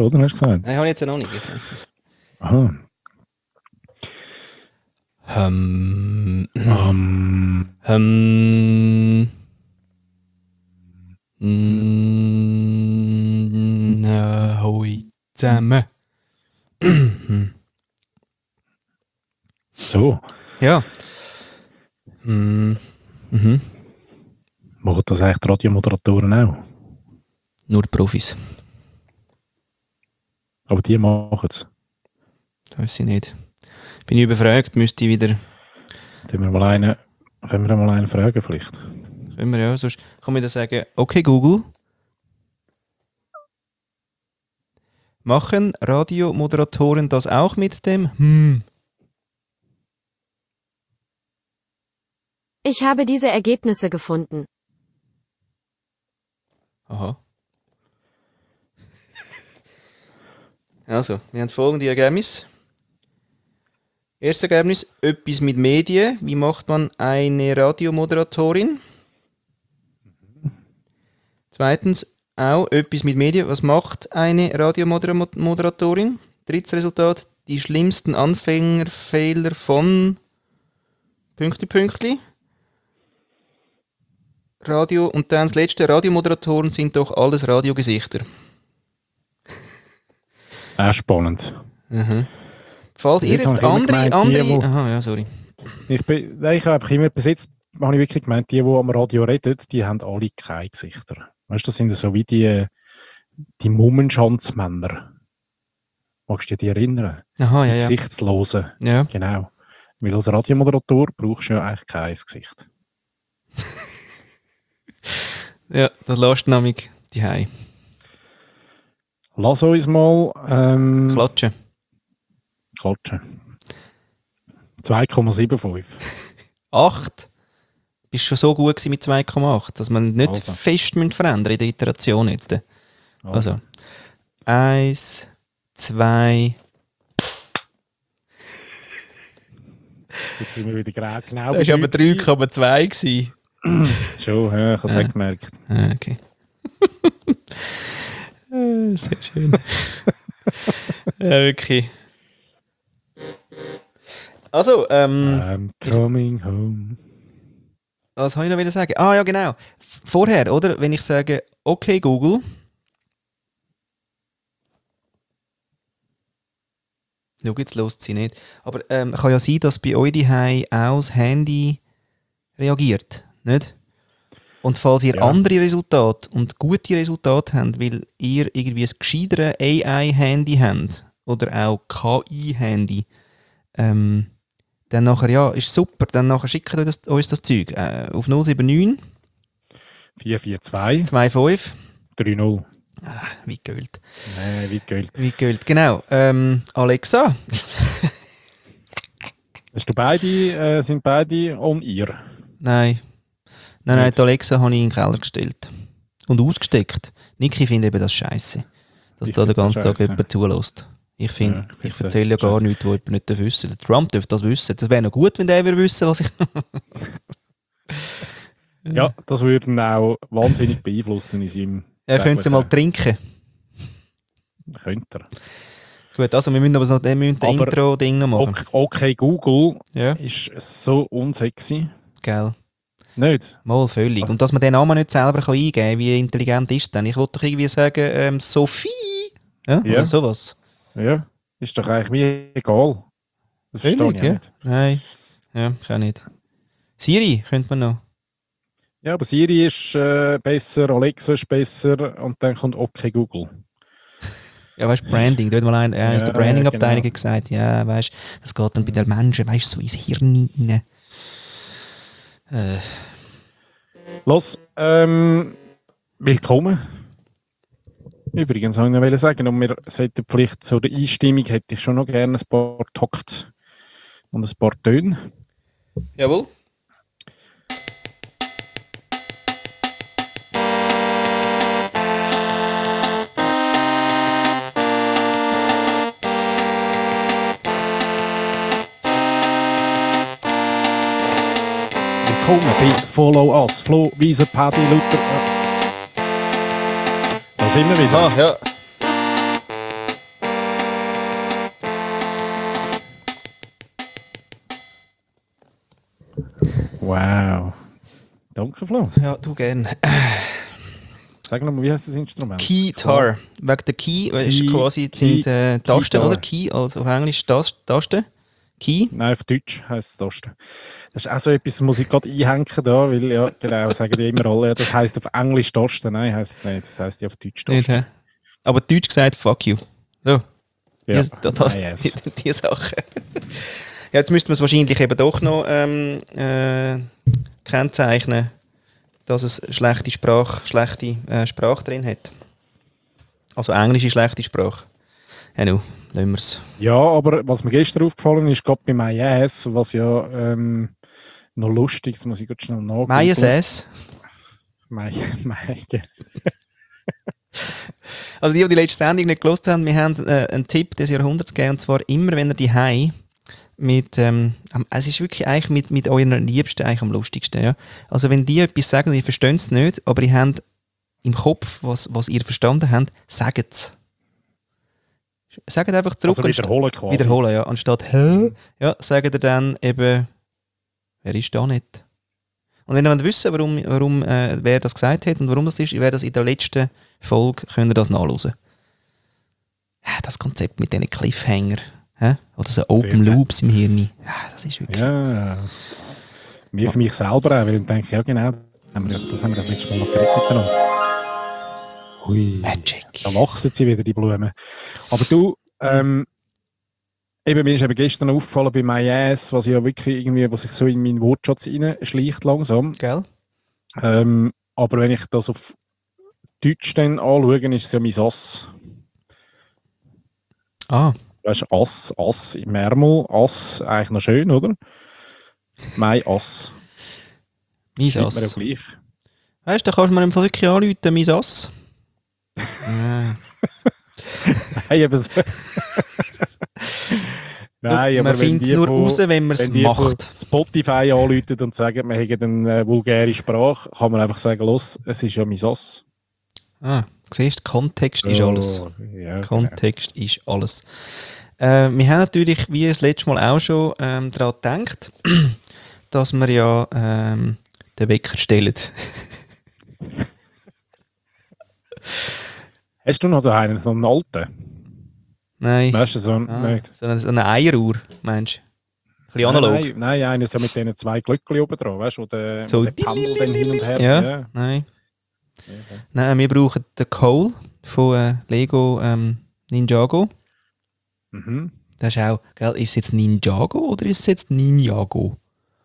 oder? Hast du gesagt? Nein, habe ich jetzt noch nicht. Aha. Hoi zusammen. So. Ja. Machen das eigentlich die Radiomoderatoren auch? Nur die Profis. Aber die machen es. Weiß ich nicht. Bin ich überfragt, müsste ich wieder... Können wir mal einen fragen vielleicht? Können wir ja, sonst kann man dann sagen, okay Google, machen Radiomoderatoren das auch mit dem Ich habe diese Ergebnisse gefunden. Aha. Also, wir haben folgende Ergebnisse. Erstes Ergebnis, etwas mit Medien. Wie macht man eine Radiomoderatorin? Zweitens, auch etwas mit Medien. Was macht eine Radiomoderatorin? Drittes Resultat, die schlimmsten Anfängerfehler von Pünktli. Radio und dann das letzte, Radiomoderatoren sind doch alles Radiogesichter. Auch spannend. Falls ihr jetzt andere... Aha, ja, sorry. Ich habe immer bis jetzt habe ich wirklich gemeint, die am Radio reden, die haben alle keine Gesichter. Weißt du, das sind so wie die Mummenschanzmänner. Magst du dich erinnern? Aha, ja, die ja. Gesichtslosen. Ja. Genau. Weil als Radiomoderator brauchst du ja eigentlich kein Gesicht. Ja, das lässt nämlich die Hause. Lass uns mal Klatschen. 2,75. 8. Bist schon so gut gewesen mit 2,8, dass man nicht Also. fest verändern in der Iteration jetzt. Also. 1, 2. Jetzt sind wir wieder genau. Das war aber 3,2 gewesen. Schon, ja, ich habe es nicht gemerkt. Okay. Sehr schön. Ja, wirklich. Also, I'm coming home. was soll ich noch wieder sagen? Ah ja, genau. Vorher, oder? Wenn ich sage, okay Google. Schau, jetzt lässt sie nicht. Aber kann ja sein, dass bei euch daheim auch das Handy reagiert, nicht? Und falls ihr andere Resultate und gute Resultate habt, weil ihr irgendwie ein gescheitere AI-Handy habt oder auch KI-Handy, dann nachher, ja, ist super. Dann nachher schickt uns das Zeug auf 079 442 25 30. Weit geölt. Nein, weit geölt. Weit geölt, genau. Alexa. Sind beide on ear? Nein, die Alexa habe ich in den Keller gestellt. Und ausgesteckt. Niki findet eben das scheiße. Dass da den ganzen Tag jemand zulässt. Ich finde, ich erzähle ja gar nichts, was jemand nicht wissen darf. Trump dürfte das wissen. Das wäre noch gut, wenn der wissen was ich... Ja, das würde ihn auch wahnsinnig beeinflussen in seinem... Er könnte sie mal trinken. Könnte er. Gut, also wir müssen aber so ein Intro-Ding noch machen. Okay, Google ja. Ist so unsexy. Gell. Nicht? Mal völlig. Und dass man den Namen nicht selber eingeben kann, wie intelligent ist denn? Ich wollte doch irgendwie sagen, Sophie. Ja, oder sowas. Ja, ist doch eigentlich wie egal. Das verstehe ich nicht. Nein, ja, kann nicht. Siri könnte man noch. Ja, aber Siri ist besser, Alexa ist besser und dann kommt okay Google. Ja, weißt du, Branding. Da hat mal einer aus der Branding-Abteilung gesagt, ja, weißt du, das geht dann bei den Menschen, weißt du, so ins Hirn rein. Los, willkommen. Übrigens wollte ich noch sagen, und wir sollten vielleicht zu der Einstimmung hätte ich schon noch gerne ein paar Takt und ein paar Töne. Jawohl. Willkommen bei Follow Us, Flo, Wieser, Paddy, Luther. Da sind wir wieder. Ah, ja. Wow. Danke, Flo. Ja, du gern. Sag nochmal, wie heißt das Instrument? Keytar. Wegen der Key, ist Key- quasi Key- sind Tasten, Keytar. oder? Key, also auf Englisch Tasten. Key. Nein, auf Deutsch heisst es Tasten. Das ist auch so etwas, das muss ich gerade einhängen da, weil, ja, genau, sagen die immer alle, ja, das heisst auf Englisch Tasten. Nein, heisst es nicht. Das heisst ja auf Deutsch Nicht, Tasten. hä? Aber Deutsch gesagt, fuck you. So, Ja, die, die Sache. Ja, jetzt müsste man es wahrscheinlich eben doch noch kennzeichnen, dass es schlechte Sprache drin hat. Also englische schlechte Sprache. Ja, nun, lassen wir es. Ja, aber was mir gestern aufgefallen ist, gerade bei MyAss, was ja noch lustig, jetzt muss ich gerade schnell nachgucken. Mayonnaise. Also die letzte Sendung nicht gehört haben, wir haben einen Tipp des Jahrhunderts gegeben, und zwar immer, wenn ihr die Hause mit, es ist wirklich eigentlich mit euren Liebsten eigentlich am lustigsten, ja. Also wenn die etwas sagen und ihr versteht es nicht, aber ihr habt im Kopf, was ihr verstanden habt, sagt es. Sagt einfach zurück. Also wiederholen quasi. Wiederholen, ja. Anstatt «Hä?» ja, sagt ihr dann eben «Wer ist da nicht?» Und wenn ihr wollt wissen, warum wer das gesagt hat und warum das ist, ich werde das in der letzten Folge, könnt ihr das nachhören. Das Konzept mit diesen Cliffhanger, oder so Open Loops im Hirn, das ist wirklich... Ja, mir für mich selber auch, weil ich denke, ja genau, das haben wir das letzte Mal noch geredet miteinander. Hui. Magic. Da wachsen sie wieder, die Blumen. Aber du, eben, mir ist eben gestern aufgefallen bei MyAss, was ja wirklich irgendwie, was sich so in meinen Wortschatz reinschleicht langsam. Gell? Aber wenn ich das auf Deutsch dann anschaue, ist es ja mein Ass. Ah. Weißt du, Ass im Ärmel, Ass, eigentlich noch schön, oder? Mein Ass. Mein Schreibt Ass. mir ja gleich. Weißt du, da kannst du mir im Fall wirklich anrufen, mein Ass. Nein, eben so. Nein, aber man findet es nur raus, wenn man es macht. Spotify anrufen und sagen, wir haben eine vulgäre Sprache, kann man einfach sagen, los, es ist ja mein Ass. Siehst du, Kontext ist alles. Ja, Kontext ist alles. Wir haben natürlich, wie das letzte Mal auch schon, daran gedacht, dass wir ja den Wecker stellen. Hast du noch so einen alten? Nein. Weißt du, so nicht? So eine Eieruhr, meinst du? Ein bisschen analog. Nein, einen so mit diesen zwei Glöckchen oben dran, weißt du, wo der Pendel dann hin und her. Ja. Nein. Okay. Nein, wir brauchen den Cole von Lego Ninjago. Mhm. Das ist auch, gell, ist es jetzt Ninjago oder ist es jetzt Ninjago?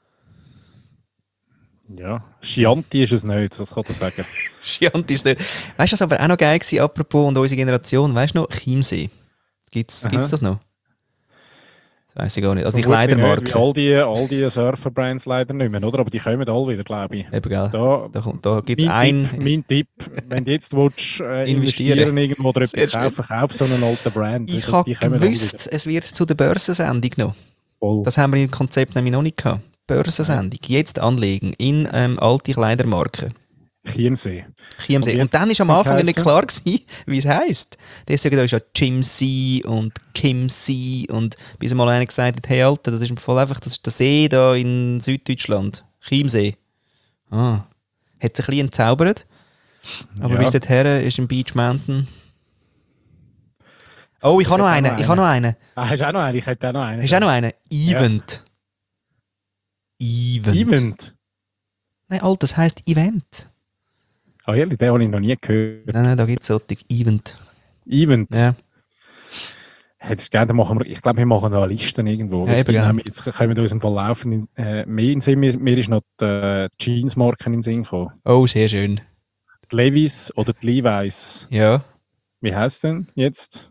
Ja, Chianti ist es nicht, das kann ich sagen. Chianti ist nicht. Weißt du, was aber auch noch geil war, apropos und unsere Generation, weißt du noch, Chiemsee? Gibt's das noch? Das weiss ich gar nicht. Also die Kleidermarke. All die Surfer-Brands leider nicht mehr, oder? Aber die kommen alle wieder, glaube ich. Eben, gell? Da gibt es mein Tipp, wenn du jetzt willst, investieren irgendwo oder etwas kaufen, kauf so einen alten Brand. Ich habe gewusst, es wird zu der Börsensendung noch. Voll. Das haben wir im Konzept nämlich noch nicht gehabt. Börsensendung. Jetzt anlegen in alte Kleidermarken. Chiemsee. Und dann war am Anfang nicht klar gewesen, wie es heisst. Deswegen da ist ja Jimsee und Kimsee und bis einmal einer gesagt hat, hey Alter, das ist voll einfach, das ist der See da in Süddeutschland. Chiemsee. Hat sich ein bisschen entzaubert. Aber bis dorthin ist im Beach Mountain. Oh, ich habe noch einen. Hast du auch noch einen? Ich hätte auch noch einen. Hast du auch noch einen? Event. Event? Nein, Alter, das heisst Event. Ah, ehrlich, den habe ich noch nie gehört. Nein, da gibt es solche Event. Ja. Ich glaube, wir machen da Listen irgendwo. Ja, jetzt können wir uns im Fall laufen. Mehr in den Sinn, mir ist noch die Jeans-Marken in den Sinn gekommen. Oh, sehr schön. Die Levi's oder die Levi's. Ja. Wie heisst denn jetzt?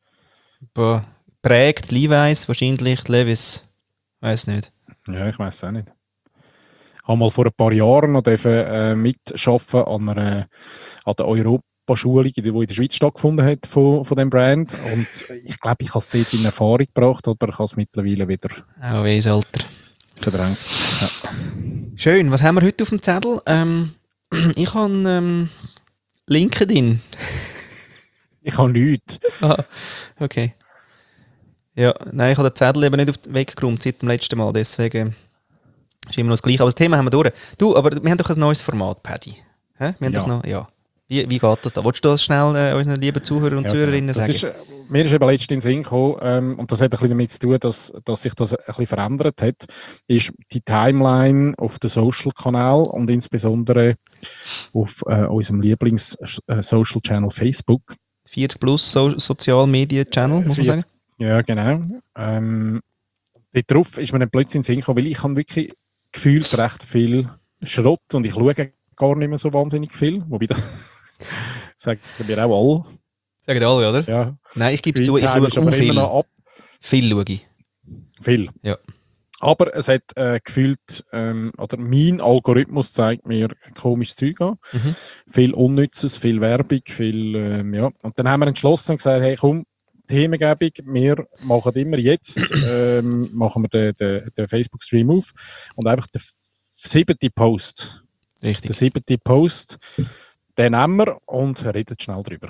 Prägt Levi's, wahrscheinlich Levi's. Weiß nicht. Ja, ich weiß es auch nicht. Ich habe mal vor ein paar Jahren noch mitarbeiten an der Europaschulung, die in der Schweiz stattgefunden hat von diesem Brand. Und ich glaube, ich habe es dort in Erfahrung gebracht, aber ich habe es mittlerweile wieder Alter. verdrängt. Ja. Schön, was haben wir heute auf dem Zettel? Ich habe LinkedIn. Ich habe nichts. Okay. Ja, nein, ich habe den Zettel eben nicht weggeräumt seit dem letzten Mal, deswegen Ist immer noch das Gleiche, aber das Thema haben wir durch. Du, aber wir haben doch ein neues Format, Paddy. Hä? Wir haben Ja. doch noch, ja. Wie geht das da? Willst du das schnell unseren lieben Zuhörern und Zuhörerinnen Das sagen? ist, mir ist eben letztens in den Sinn gekommen, und das hat ein bisschen damit zu tun, dass sich das ein bisschen verändert hat, ist die Timeline auf den Social-Kanal und insbesondere auf unserem Lieblings-Social-Channel Facebook. 40 plus Sozial-Media-Channel, muss man 40 sagen. Ja, genau. Darauf ist mir dann plötzlich in den Sinn gekommen, weil ich habe wirklich gefühlt recht viel Schrott und ich schaue gar nicht mehr so wahnsinnig viel, wobei das sagen wir auch alle. Sagen alle, oder? Ja. Nein, ich gebe es zu, ich Screentime ist schaue aber auch viel. immer noch ab. Viel schaue ich. Viel. Ja. Aber es hat gefühlt, oder mein Algorithmus zeigt mir komisches Zeug an. Mhm. Viel Unnützes, viel Werbung, viel, ja. Und dann haben wir entschlossen und gesagt, hey komm, Themengebung, wir machen immer jetzt, machen wir den Facebook-Stream auf und einfach den 7. Post. Richtig. Den 7. Post, den nehmen wir und reden schnell drüber.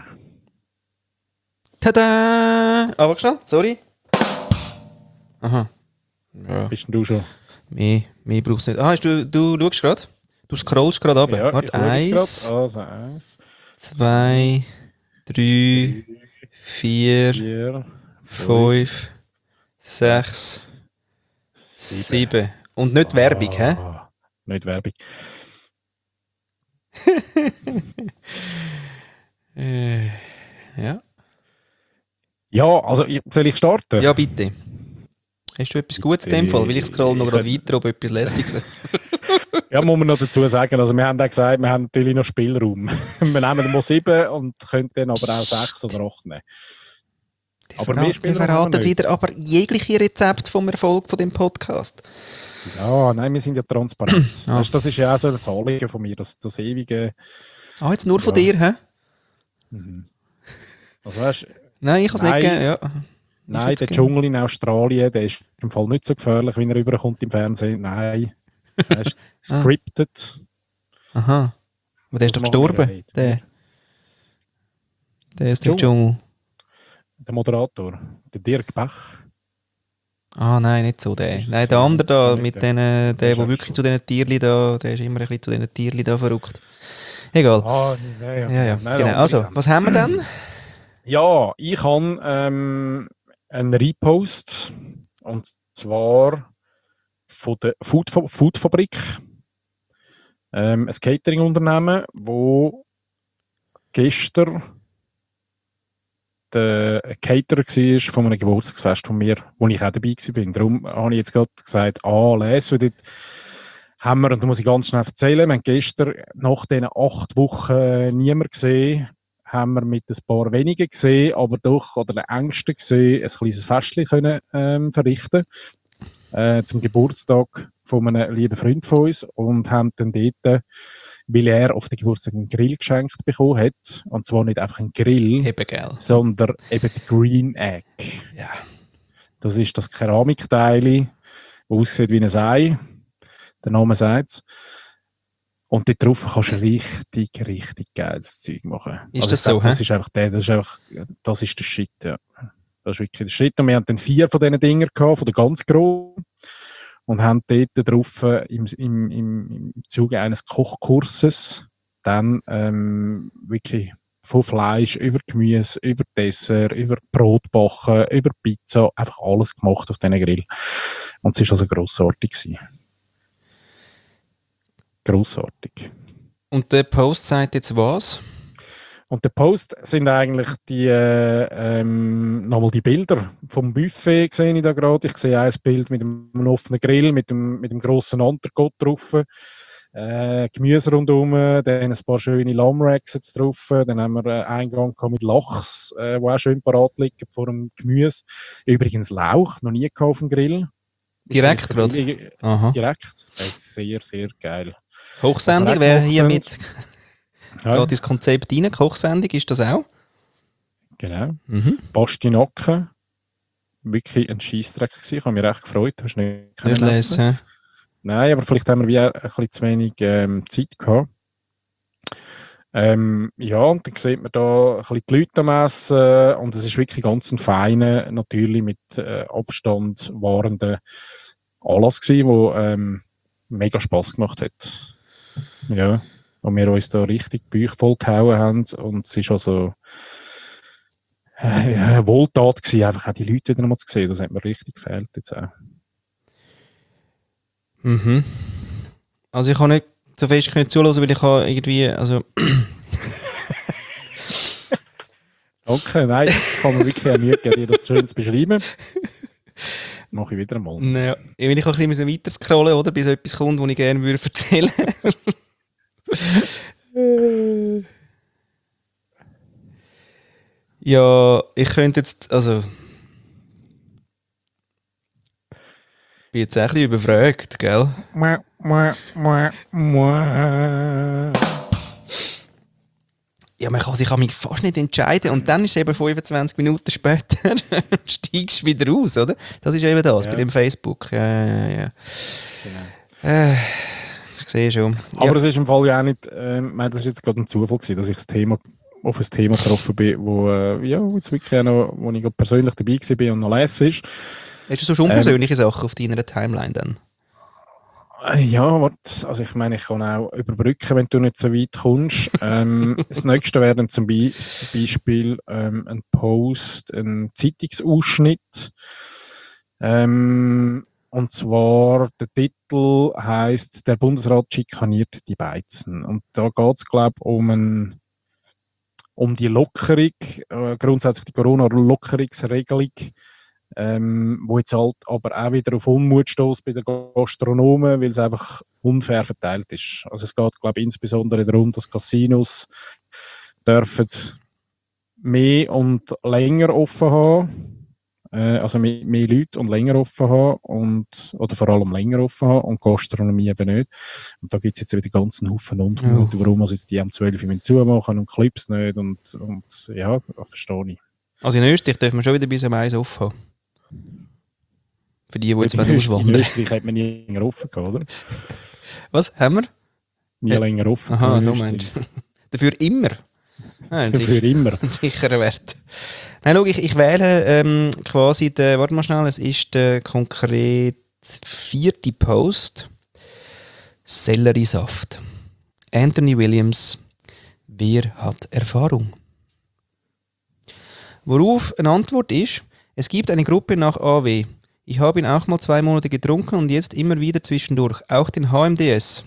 Tada! Aber schnell, sorry. Aha. Ja. Bist denn du schon? Mehr brauchst du nicht. Ah, du schaust gerade? Du scrollst gerade runter. Ja, Warte, ich schaue jetzt 1, grad. Also 1, 2, 3, 4, 4, 5, 6, 7. Und nicht Werbung, hä? Nicht Werbung. Ja. Ja, also soll ich starten? Ja, bitte. Hast du etwas Gutes in dem Fall? Weil ich scroll noch gerade weiter, ob etwas Lässiges. Ja, muss man noch dazu sagen. Also wir haben auch gesagt, wir haben natürlich noch Spielraum. Wir nehmen mal 7 und können dann aber auch 6 oder 8 nehmen. Aber mehr Wir Spielraum haben wir verraten nicht. wieder aber jegliche Rezept vom Erfolg von dem Podcast. Ja, nein, wir sind ja transparent. Ah. Weißt, das ist ja auch so das Anliegen von mir, das ewige... Ah, jetzt nur von Ja. dir, hä? Mhm. Also weißt, Nein, ich kann es nicht Nein. geben, ja. nein, hätt's der gerne. Dschungel in Australien, der ist im Fall nicht so gefährlich, wie er rüberkommt im Fernsehen. Nein, er ist scripted. Aha. Aber der ist doch Das machen wir gestorben. ja nicht. Der ist im Dschungel. Der Moderator, der Dirk Bach. Ah, nein, nicht so der. Ist das Nein, so? der andere da, Nicht mit der. denen, der ist auch wirklich schon. zu diesen Tierli da, der ist immer ein bisschen zu diesen Tierli da verrückt. Egal. Ah, Ja. Nein, Genau. andere Also, Sachen. was haben wir dann? Ja, ich habe einen Repost und zwar von der Foodfabrik. Ein Catering-Unternehmen, wo gestern der Caterer war von einem Geburtstagsfest von mir, wo ich auch dabei war. Darum habe ich jetzt gerade gesagt, lesen, dort haben wir, und da muss ich ganz schnell erzählen, wir haben gestern nach diesen 8 Wochen niemand gesehen, haben wir mit ein paar wenigen gesehen, aber doch, oder den Ängsten gesehen, ein kleines Festchen können verrichten zum Geburtstag von einem lieben Freund von uns und haben dann dort, weil er auf den Geburtstag einen Grill geschenkt bekommen hat, und zwar nicht einfach einen Grill, Eben, gell. sondern eben die Green Egg. Ja. Das ist das Keramikteil, das aussieht wie ein Ei. Der Name sagt es. Und dort drauf kannst du richtig geiles Zeug machen. Ist ich das glaub, so, das ist einfach das ist der Shit, ja. Das ist wirklich der Shit. Und wir haben dann 4 von diesen Dingern gehabt, von der ganz großen. Und haben dort drauf im Zuge eines Kochkurses dann wirklich von Fleisch über Gemüse, über Dessert, über Brotbacken, über Pizza, einfach alles gemacht auf diesen Grill. Und es war also grossartig gewesen. Grossartig. Und der Post sagt jetzt was? Und der Post sind eigentlich die nochmal die Bilder vom Buffet, sehe ich da gerade. Ich sehe ein Bild mit einem offenen Grill, mit dem grossen Entrecote drauf. Gemüse rundherum, dann ein paar schöne Lammracks jetzt drauf. Dann haben wir einen Eingang mit Lachs, der auch schön parat liegt vor dem Gemüse. Übrigens Lauch, noch nie gehabt auf dem Grill. Direkt gerade? Aha. Direkt. Das ist sehr, sehr geil. Kochsendung, wer hier mit Ja, geht ins Konzept rein? Kochsendung, ist das auch? genau. Mhm. Pastinaken. Wirklich ein Scheissdreck gewesen. Ich habe mich recht gefreut. Hast du nicht können Nicht essen? lesen. Nein, aber vielleicht haben wir wie ein bisschen zu wenig Zeit gehabt. Ja, und dann sieht man da ein bisschen die Leute am Essen und es ist wirklich ganz ein feiner, natürlich mit Abstand wahrender Anlass gewesen, wo mega Spass gemacht hat. Ja. Und wir uns da richtig die Bücher voll gehauen haben. Und es ist also eine Wohltat gewesen, einfach auch die Leute wieder einmal zu sehen. Das hat mir richtig gefehlt jetzt auch. Mhm. Also ich kann nicht so fest zuhören, weil ich habe irgendwie, also... Okay, nein, das kann man wirklich auch Mühe geben, dir das schön zu beschreiben. Mache ich wieder einmal. Naja, wenn ich auch ein bisschen weiter scrollen, oder, bis etwas kommt, was ich gerne würde erzählen ja, ich könnte jetzt, also... Ich bin jetzt auch ein bisschen überfragt, gell? Ja, man kann sich an mich fast nicht entscheiden. Und dann ist eben 25 Minuten später steigst du wieder raus, oder? Das ist eben das, Ja. bei dem Facebook. Ja. Genau. Ich sehe schon. Aber es ist im Fall ja auch nicht, das ist jetzt gerade ein Zufall gewesen, dass ich auf ein Thema getroffen bin, wo jetzt wirklich auch noch, wo ich gerade persönlich dabei war und noch lesen ist. Hast du so schon unpersönliche Sachen auf deiner Timeline dann? Ja, warte, also ich meine, ich kann auch überbrücken, wenn du nicht so weit kommst. Das nächste wäre dann zum Beispiel ein Post, ein Zeitungsausschnitt. Und zwar, der Titel heisst «Der Bundesrat schikaniert die Beizen». Und da geht es, glaube ich, um die Lockerung, grundsätzlich die Corona-Lockerungsregelung, wo jetzt halt aber auch wieder auf Unmut stößt bei den Gastronomen, weil es einfach unfair verteilt ist. Also es geht, glaube ich, insbesondere darum, dass Casinos dürfen mehr und länger offen haben, also mehr Leute und länger offen haben, oder vor allem länger offen haben und Gastronomie eben nicht. Und da gibt es jetzt wieder ganzen Haufen Unmut, warum also jetzt die am 12 Uhr zumachen und Clips nicht und ja, das verstehe ich. Also in Österreich dürfen wir schon wieder bis am 1 offen haben. Für die jetzt in auswandern. Österreich hat man nie länger offen gehabt, oder? Was? Haben wir? Nie länger offen. Aha, so meinst du. Dafür immer. Dafür immer. Ein sicherer Wert. Nein, schau, ich wähle quasi den, warte mal schnell, es ist der konkret 4. Post. Selleriesaft. Anthony Williams. Wer hat Erfahrung? Worauf eine Antwort ist, es gibt eine Gruppe nach AW. Ich habe ihn auch mal 2 Monate getrunken und jetzt immer wieder zwischendurch. Auch den HMDS.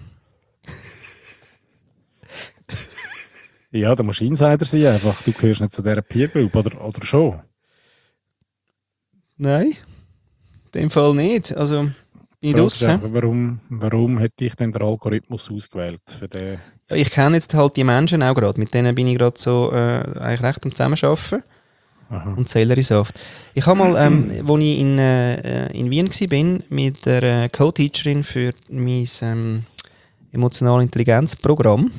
Ja, da musst du Insider sein einfach. Du gehörst nicht zu dieser Peer Group, oder schon? Nein, in dem Fall nicht. Also, bin ich draus, warum hätte ich denn den Algorithmus ausgewählt? Für den? Ja, ich kenne jetzt halt die Menschen auch gerade. Mit denen bin ich gerade so eigentlich recht am Zusammenarbeiten. Aha. Und Selleriesaft. Ich habe mal, als ich in Wien war, mit der Co-Teacherin für mein emotionale Intelligenzprogramm,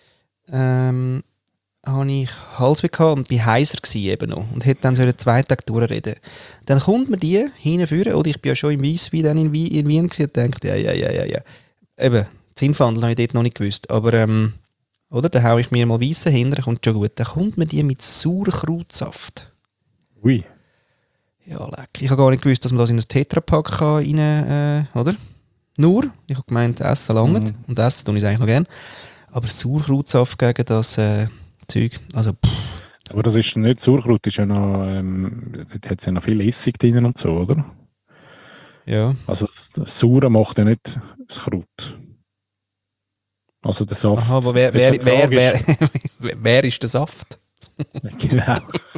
habe ich Halsweh gehabt und war heiser eben noch. Und hätte dann so 2 Tage durchreden. Dann kommt mir die hinführen, oder ich bin ja schon im Weisswein dann in Wien gewesen, und denke, ja. Eben, Zinnfandel habe ich dort noch nicht gewusst. Aber, oder, dann haue ich mir mal Weisse hinter, kommt schon gut. Dann kommt mir die mit Sauerkrautsaft. Ui. Ja, leck. Ich habe gar nicht gewusst, dass man das in ein Tetrapack rein, oder? Nur. Ich habe gemeint, Essen langt. Und Essen tue ich es eigentlich noch gerne. Aber Sauerkrautsaft gegen das Zeug, also Aber das ist nicht Sauerkraut, ist ja noch, dort hat es ja noch viel Essig drin und so, oder? Ja. Also das Saure macht ja nicht das Kraut. Also der Saft. Aha, aber wer ist der Saft? Genau.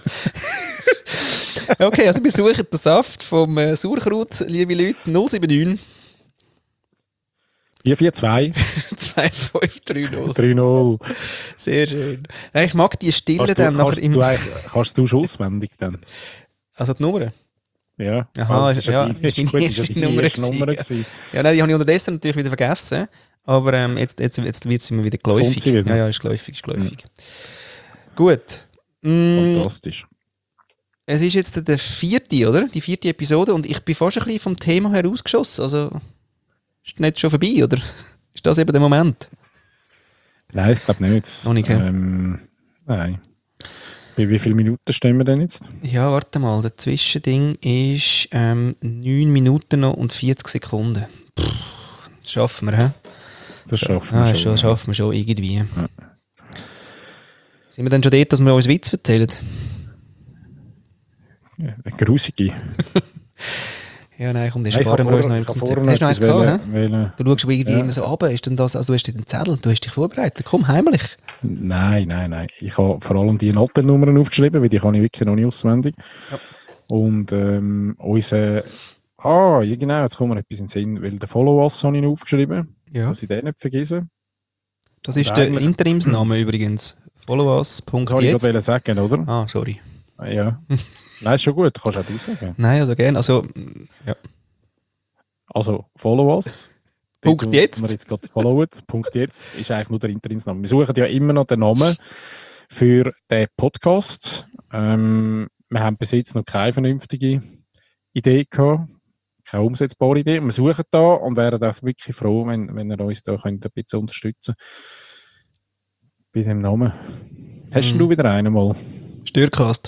Okay, also wir suchen den Saft vom Sauerkraut, liebe Leute, 079 442 2530. 3-0. Sehr schön. Nein, ich mag die Stille dann nachher im... Kannst du schon auswendig dann? Also die Nummer? Ja. Aha, also, ja, ist ist meine erste Nummer gewesen. Ja, nein, die habe ich unterdessen natürlich wieder vergessen. Aber jetzt wird sie mir wieder geläufig. Ja, ist geläufig. Gut. Fantastisch. Es ist jetzt der 4., oder? Die 4. Episode und ich bin fast ein bisschen vom Thema herausgeschossen. Also, ist nicht schon vorbei, oder? Ist das eben der Moment? Nein, ich glaube nicht. Noch nicht, nein. Bei wie vielen Minuten stehen wir denn jetzt? Ja, warte mal. Das Zwischending ist 9 Minuten noch und 40 Sekunden. Das schaffen wir, hä? Das schaffen wir schon. Das schaffen wir schon irgendwie. Ja. Sind wir dann schon dort, dass wir uns Witz erzählen? Ja, eine grusige. Ja, nein, komm, das sparen wir uns noch im Konzept. Hast du noch eins gehabt, hä? Du schaust irgendwie immer so runter. Ist denn das, also du hast den Zettel, du hast dich vorbereitet. Komm, heimlich. Nein. Ich habe vor allem die Notennummern aufgeschrieben, weil die kann ich wirklich noch nicht auswendig. Ja. Und unser... ja genau, jetzt kommt mir etwas in den Sinn, weil den Follow-Us habe ich noch aufgeschrieben, Ja. dass ich den nicht vergesse. Das ist der Interimsname übrigens. Followus.jetzt. Das wollte ich gerade sagen, oder? Ah, sorry. Ja. Nein, ist schon gut, kannst auch du sagen. Nein, also gerne. Also, ja. Also, Follow-Us. Punkt jetzt. Wir jetzt gerade followen. Punkt jetzt ist eigentlich nur der Interimsname. Wir suchen ja immer noch den Namen für den Podcast. Wir haben bis jetzt noch keine vernünftige Idee gehabt. Keine umsetzbare Idee. Wir suchen da und wären auch wirklich froh, wenn ihr uns da könnt ein bisschen unterstützen bei dem Namen. Hast du wieder einen mal? Störcast.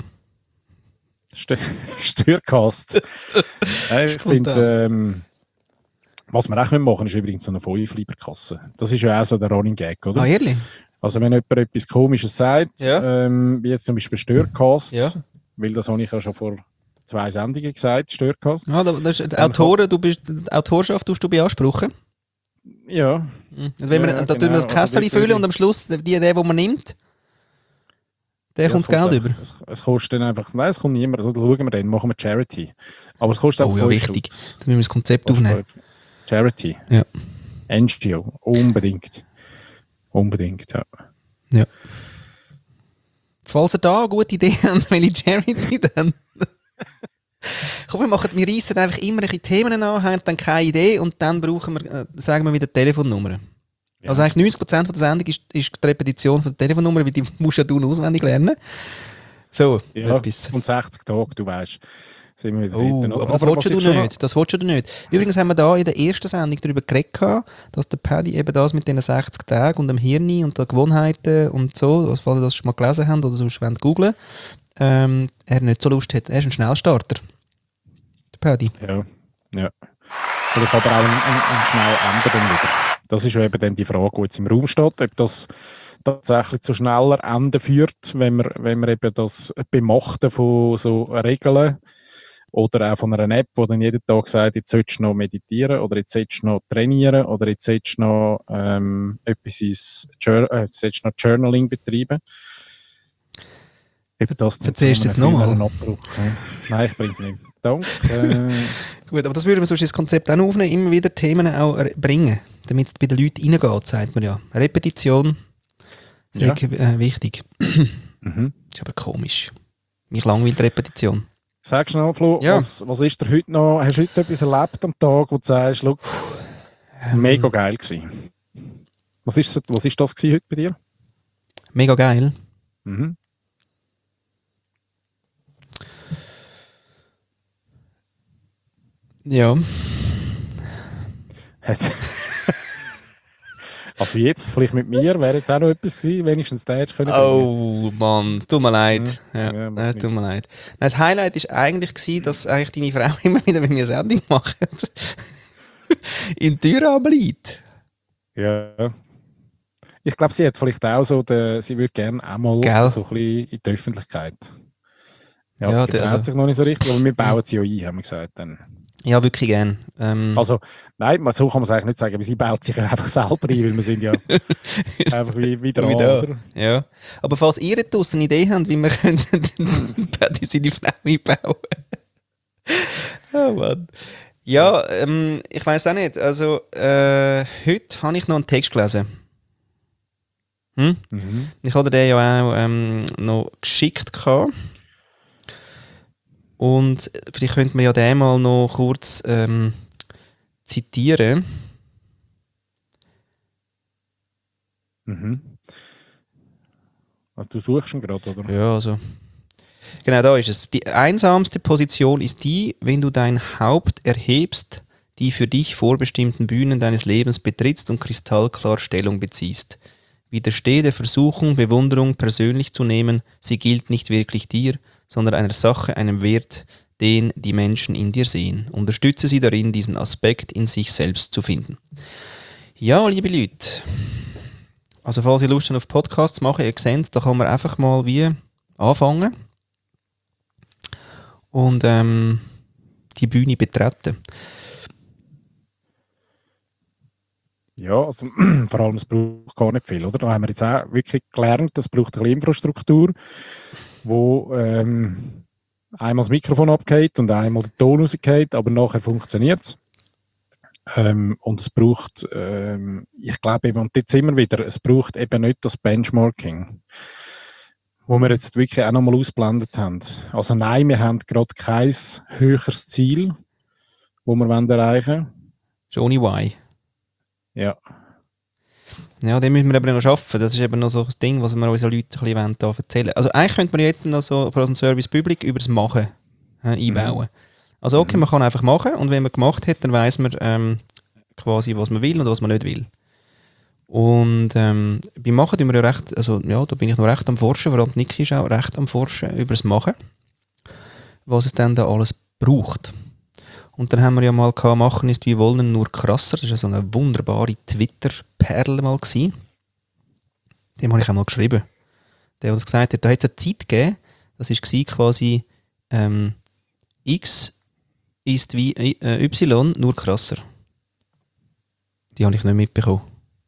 Störcast. Ich finde, was wir auch machen können, ist übrigens so eine 5-Lieber-Kasse. Das ist ja auch so der Running Gag, oder? Ah, ehrlich? Also wenn jemand etwas Komisches sagt, Ja. wie jetzt zum Beispiel Störcast, Ja. weil das habe ich ja schon vor 2 Sendungen gesagt, Störcast. Ja, das ist die Autoren, die Autorschaft tust du beanspruchen. Ja. Also wenn wir, Ja, da tun wir genau. das Kästchen Also füllen und am Schluss, der man nimmt, der kommt das Geld über. Es kostet dann einfach, nein, es kommt niemand, da schauen wir dann, machen wir Charity. Aber es kostet Oh ja, 5 wichtig. Stutz. Dann müssen wir das Konzept aufnehmen. Charity. Ja. NGO. Unbedingt. Unbedingt, ja. Ja. Falls ihr da eine gute Idee habt, welche Charity dann? Komm, wir reissen einfach immer ein bisschen Themen an, haben dann keine Idee und dann brauchen wir, sagen wir wieder Telefonnummer. Ja. Also eigentlich 90% von der Sendung ist die Repetition von der Telefonnummer, weil die musst ja du noch auswendig lernen. So, Ja, etwas. und 60 Tage, du weißt, sind wir wieder Oh, dort. aber das was willst du ich schon nicht. Das willst du nicht. Übrigens haben wir da in der ersten Sendung darüber geredet, dass der Paddy eben das mit den 60 Tagen und dem Hirn und den Gewohnheiten und so, falls ihr das schon mal gelesen habt oder sonst wollt googeln, er nicht so Lust hat. Er ist ein Schnellstarter. Der Paddy. Ja. Vielleicht aber auch ein schnell Ende dann wieder. Das ist ja eben dann die Frage, die jetzt im Raum steht, ob das tatsächlich zu schneller Enden führt, wenn wir eben das Bemachten von so Regeln oder auch von einer App, die dann jeden Tag sagt, jetzt solltest du noch meditieren oder jetzt solltest du noch trainieren oder jetzt solltest du noch solltest noch Journaling betreiben. Ob das Erzählst du jetzt nochmal? Nein, ich bringe es nicht. Danke. Gut, aber das würden wir sonst ins Konzept auch aufnehmen, immer wieder Themen auch bringen, damit es bei den Leuten reingeht, sagt man ja. Repetition ist wichtig. Mhm. Ist aber komisch. Mich langweilt Repetition. Sag schnell, Flo, Ja. was ist dir heute noch? Hast du heute etwas erlebt am Tag, wo du sagst, schau, mega geil gewesen? Was ist das gewesen heute bei dir? Mega geil. Mhm. Ja. Also jetzt, vielleicht mit mir, wäre jetzt auch noch etwas gewesen, wenigstens der hätte können. Oh Mann, es tut mir leid. Ja, Ja, macht es tut mir leid. Nein, das Highlight war eigentlich, dass eigentlich deine Frau immer wieder mit mir Sendung macht. In Thüram liegt. Ja. Ich glaube, sie hat vielleicht auch so, sie würde gerne auch mal Gell? so ein bisschen in die Öffentlichkeit. Ja, Ja, die also- traut sich noch nicht so richtig, aber wir bauen sie ja ein, haben wir gesagt. Dann. Ja, wirklich gern. Also, nein, so kann man es eigentlich nicht sagen, aber sie baut sich einfach selber ein, weil wir sind ja einfach wie dran, da. oder? Ja. Aber falls ihr draussen eine Idee habt, wie wir Paddy seine Frau einbauen. Oh Mann. Ja, ich weiss auch nicht. Also, heute habe ich noch einen Text gelesen. Mhm. Ich hatte den ja auch noch geschickt gehabt. Und vielleicht könnte man ja den mal noch kurz zitieren. Mhm. Also du suchst ihn gerade, oder? Ja, also. Genau, da ist es. Die einsamste Position ist die, wenn du dein Haupt erhebst, die für dich vorbestimmten Bühnen deines Lebens betrittst und kristallklar Stellung beziehst. Widerstehe der Versuchung, Bewunderung persönlich zu nehmen, sie gilt nicht wirklich dir, sondern einer Sache, einem Wert, den die Menschen in dir sehen. Unterstütze sie darin, diesen Aspekt in sich selbst zu finden. Ja, liebe Leute, also falls ihr Lust habt auf Podcasts machen, ihr seht, da kann man einfach mal wie anfangen und die Bühne betreten. Ja, also vor allem, es braucht gar nicht viel, oder? Da haben wir jetzt auch wirklich gelernt, es braucht ein bisschen Infrastruktur, wo einmal das Mikrofon abgeht und einmal der Ton rausgeht, aber nachher funktioniert es. Und es braucht, ich glaube eben, und jetzt immer wieder, es braucht eben nicht das Benchmarking, wo wir jetzt wirklich auch nochmal ausblendet haben. Also nein, wir haben gerade kein höheres Ziel, das wir erreichen wollen. Johnny Y. Ja. Ja, den müssen wir aber noch schaffen. Das ist eben noch so ein Ding, was wir unseren Leuten ein bisschen erzählen wollen. Also eigentlich könnte man jetzt noch so für unseren Service Public über das Machen einbauen. Also okay, man kann einfach machen und wenn man gemacht hat, dann weiss man quasi, was man will und was man nicht will. Und beim Machen tun wir ja recht, also ja, da bin ich noch recht am Forschen, vor allem Niki ist auch recht am Forschen über das Machen, was es dann da alles braucht. Und dann haben wir ja mal gehabt, machen ist wie wollen, nur krasser. Das war so eine wunderbare Twitter-Perle mal gewesen. Dem habe ich auch mal geschrieben. Der hat gesagt hat, da hat es eine Zeit gegeben, das war quasi X ist wie Y, nur krasser. Die habe ich nicht mitbekommen.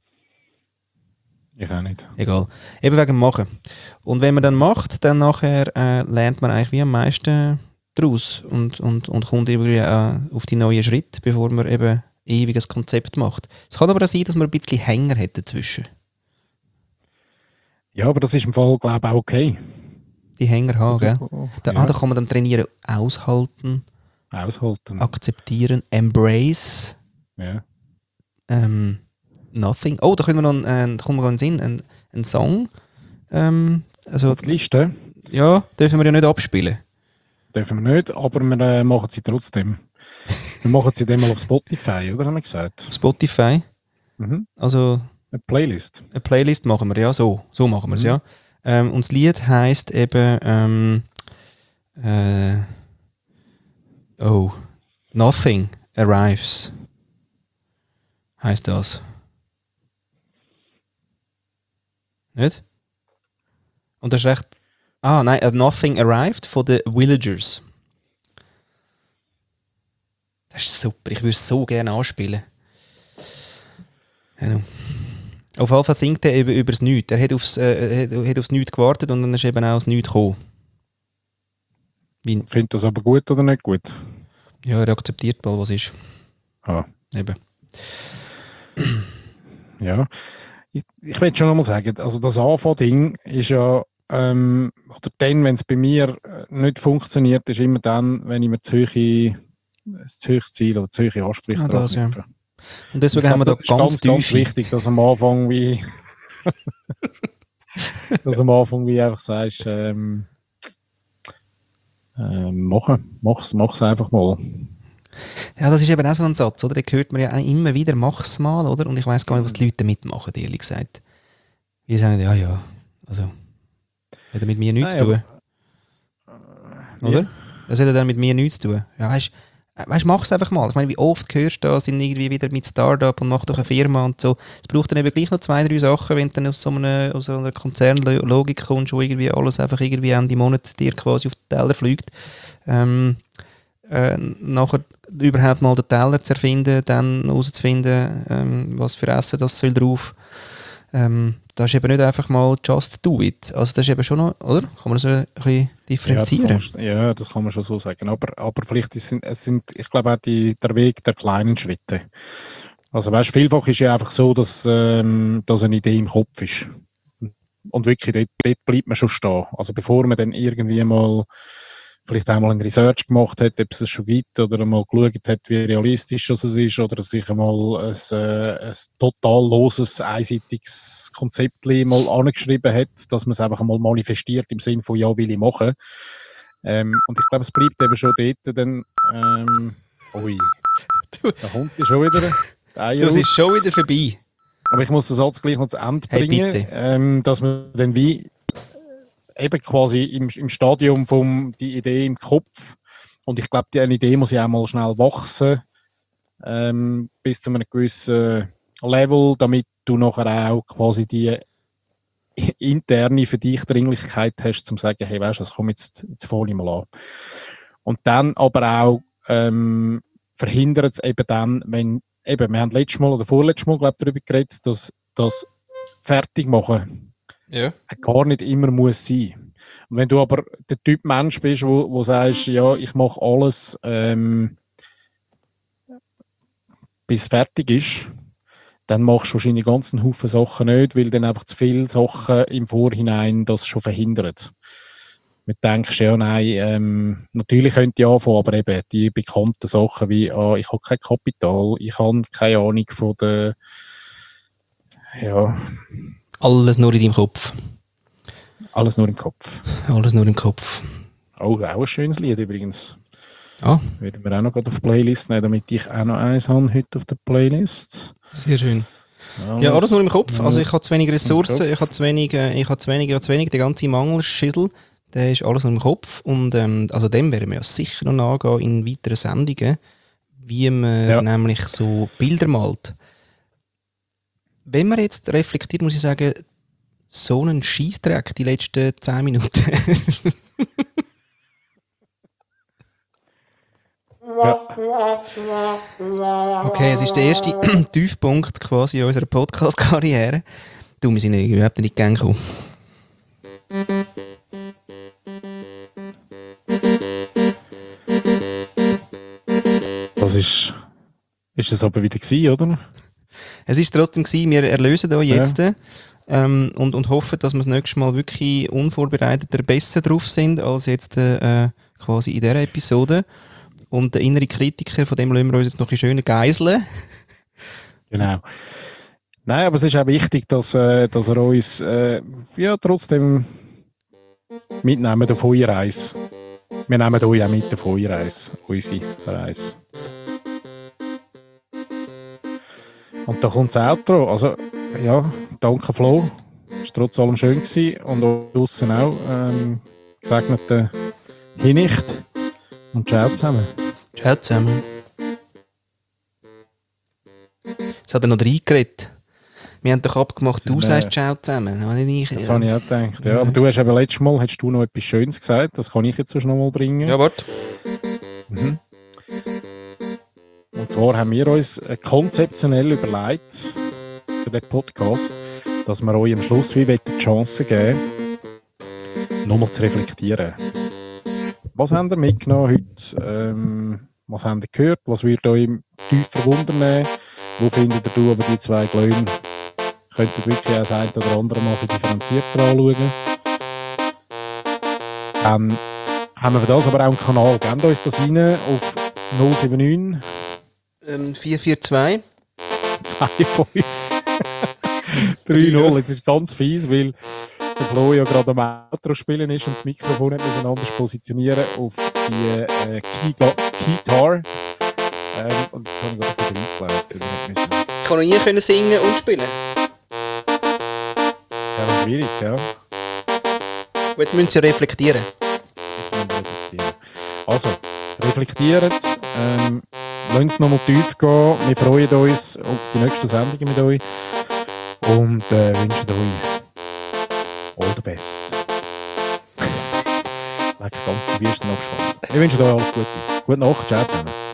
Ich auch nicht. Egal. Eben wegen dem Machen. Und wenn man dann macht, dann nachher lernt man eigentlich wie am meisten daraus und kommt irgendwie auf die neuen Schritte, bevor man eben ewiges Konzept macht. Es kann aber auch sein, dass man ein bisschen Hänger hat dazwischen. Ja, aber das ist im Fall, glaube ich, auch okay. Die Hänger haben, gell? Da kann man dann trainieren, aushalten, akzeptieren, embrace, nothing. Oh, da können wir noch kommt mir noch in den Sinn, ein Song. Also, die Liste? Ja, dürfen wir ja nicht abspielen. Dürfen wir nicht, aber wir machen sie trotzdem. Wir machen sie dann mal auf Spotify, oder? Haben wir gesagt? Auf Spotify? Mhm. Also... Eine Playlist. Eine Playlist machen wir, ja, so machen wir es, ja. Und das Lied heisst eben Nothing Arrives. Heisst das. Nicht? Und das ist recht... Ah, nein, Nothing Arrived von den Villagers. Das ist super, ich würde es so gerne anspielen. Genau. Auf jeden Fall singt er eben über das Nichts. Er hat aufs Nichts gewartet und dann ist eben auch das Nichts gekommen. Findet das aber gut oder nicht gut? Ja, er akzeptiert mal, was ist. Ah. Eben. Ja. Ich will schon nochmal sagen, also das Anfang-Ding ist ja, oder dann, wenn es bei mir nicht funktioniert, ist immer dann, wenn ich mir das höchste Ziel oder zu hohe Ansprüche anknüpfe. Ja. Und deswegen haben wir da ganz wichtig, dass am Anfang wie einfach sagst, mach's einfach mal. Ja, das ist eben auch so ein Satz, oder? Den hört man ja auch immer wieder, mach's mal, oder? Und ich weiss gar nicht, was die Leute mitmachen, ehrlich gesagt. Die sagen, ja, also, hat er mit mir nichts zu tun. Oder? Ja. Das hat er dann mit mir nichts zu tun. Ja, weißt, mach's einfach mal. Ich meine, wie oft hörst du da, sind irgendwie wieder mit Startup und mach doch eine Firma und so. Es braucht dann eben gleich noch 2, 3 Sachen, wenn du dann aus so einer Konzernlogik kommst, wo irgendwie alles einfach irgendwie Ende Monat dir quasi auf den Teller fliegt. Nachher überhaupt mal den Teller zu erfinden, dann herauszufinden, was für Essen das soll drauf. Das ist eben nicht einfach mal just do it. Also das ist eben schon noch, oder? Kann man so ein bisschen differenzieren? Ja, das kann man schon so sagen. Aber vielleicht es sind, ich glaube auch der Weg der kleinen Schritte. Also weißt, vielfach ist ja einfach so, dass eine Idee im Kopf ist. Und wirklich, dort bleibt man schon stehen. Also bevor man dann irgendwie mal vielleicht einmal ein Research gemacht hat, ob es es schon gibt, oder mal geschaut hat, wie realistisch es ist, oder sich einmal ein total loses, einseitiges Konzept mal angeschrieben hat, dass man es einfach einmal manifestiert im Sinne von, ja, will ich machen. Und ich glaube, es bleibt eben schon dort dann, da kommt sie schon wieder. Das ist schon wieder vorbei. Aber ich muss den Satz gleich noch zu Ende bringen, dass man dann wie eben quasi im Stadium die Idee im Kopf Und ich glaube, eine Idee muss ja auch mal schnell wachsen, bis zu einem gewissen Level, damit du nachher auch quasi die interne für dich Dringlichkeit hast, zum sagen, hey, weißt du, das komm jetzt voll mal an. Und dann aber auch verhindert es eben dann, wenn, eben, wir haben letztes Mal oder vorletztes Mal, glaube ich, darüber geredet, dass das Fertigmachen gar nicht immer muss sein. Und wenn du aber der Typ Mensch bist, wo sagst, ja, ich mache alles, bis es fertig ist, dann machst du wahrscheinlich ganz einen Haufen Sachen nicht, weil dann einfach zu viele Sachen im Vorhinein das schon verhindert. Du denkst, ja, nein, natürlich könnte ich anfangen, aber eben die bekannten Sachen wie, ich habe kein Kapital, ich habe keine Ahnung von der, ja. Alles nur in deinem Kopf. Alles nur im Kopf. Alles nur im Kopf. Oh, auch ein schönes Lied übrigens. Ah. Würden wir auch noch gerade auf die Playlist nehmen, damit ich auch noch eins habe heute auf der Playlist. Sehr schön. Ja, alles nur im Kopf. Also ich habe zu wenig Ressourcen, ich habe zu wenig, der ganze Mangelschissel, der ist alles nur im Kopf. Und also dem werden wir ja sicher noch nachgehen in weiteren Sendungen, wie man nämlich so Bilder malt. Wenn man jetzt reflektiert, muss ich sagen, so einen Scheissdreck die letzten 10 Minuten. Okay, es ist der erste Tiefpunkt quasi unserer Podcast-Karriere. Du, wir sind überhaupt nicht gegangen gekommen. Das ist es aber wieder gewesen, oder? Es ist trotzdem gewesen, wir erlösen euch jetzt und hoffen, dass wir das nächste Mal wirklich unvorbereiteter besser drauf sind als jetzt quasi in dieser Episode. Und der innere Kritiker, von dem lassen wir uns jetzt noch ein bisschen schöner geiseln. Genau. Nein, aber es ist auch wichtig, dass er uns trotzdem mitnehmen, der Feuerreise. Wir nehmen euch auch mit der Feuerreise, unsere Reise. Und da kommt das Outro. Also, ja, danke Flo. Es war trotz allem schön gewesen. Und draussen auch. Gesegnete Hinnicht. Und ciao zusammen. Ciao zusammen. Jetzt hat er noch reingeredet. Wir haben doch abgemacht, du sagst ciao zusammen. Das habe ich auch gedacht. Ja, aber du hast eben letztes Mal noch etwas Schönes gesagt. Das kann ich jetzt noch mal bringen. Ja, warte. Mhm. Und zwar haben wir uns konzeptionell überlegt für den Podcast, dass wir euch am Schluss wie die Chance geben, nochmal zu reflektieren. Was habt ihr mitgenommen heute? Was habt ihr gehört? Was würde euch tiefer wundern? Wo findet ihr aber die zwei Glöhne? Könntet ihr wirklich auch das eine oder andere mal differenzierter anschauen? Haben wir für das aber auch einen Kanal. Gebt uns das rein auf 079 442 25 3-0. Jetzt ist ganz fies, weil der Flo ja gerade am Outro spielen ist und das Mikrofon nicht anders positionieren auf die Keytar. Und das habe ich gerade wieder eingeleitet. Ich kann noch nie singen und spielen. Ja, das ist schwierig, ja. Und jetzt müssen sie reflektieren. Also, reflektiert. Lasst es nochmal tief gehen. Wir freuen uns auf die nächsten Sendungen mit euch. Und wünschen euch all the best. Lecker ganz Wüstenabstand. Wir wünschen euch alles Gute. Gute Nacht, ciao zusammen.